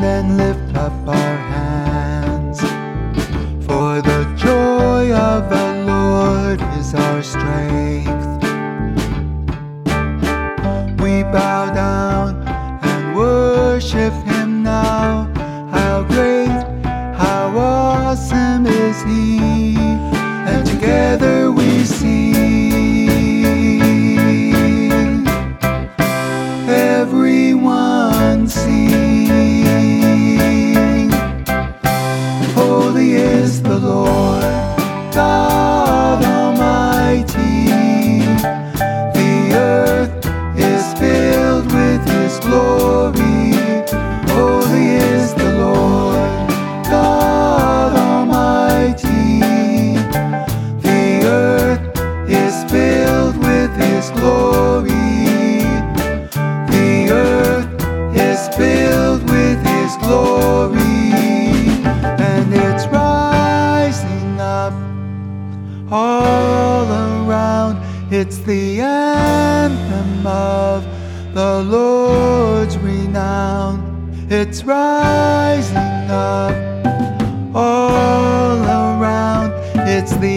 then lift up our hands. For the joy of the Lord is our strength. We bow down and worship Him now. How great, how awesome is He, and together we sing. Everyone sing. Holy is the Lord, God Almighty. The earth is filled with His glory. Holy is the Lord, God Almighty. The earth is filled with His glory. The earth is filled with His glory, and it's rising up all around. It's the anthem of the Lord's renown. It's rising up all around. It's the